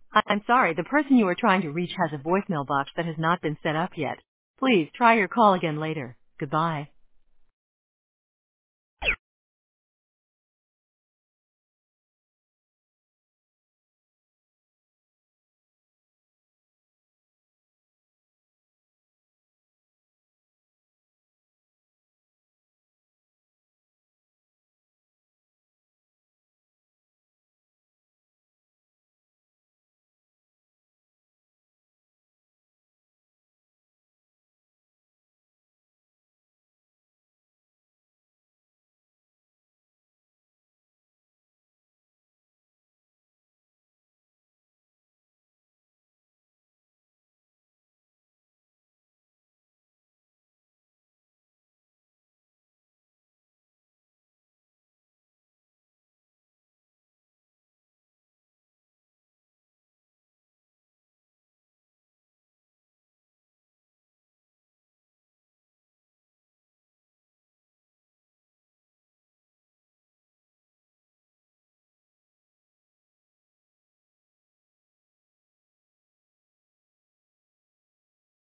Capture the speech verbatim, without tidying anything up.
I- I'm sorry, the person you are trying to reach has a voicemail box that has not been set up yet. Please try your call again later. Goodbye.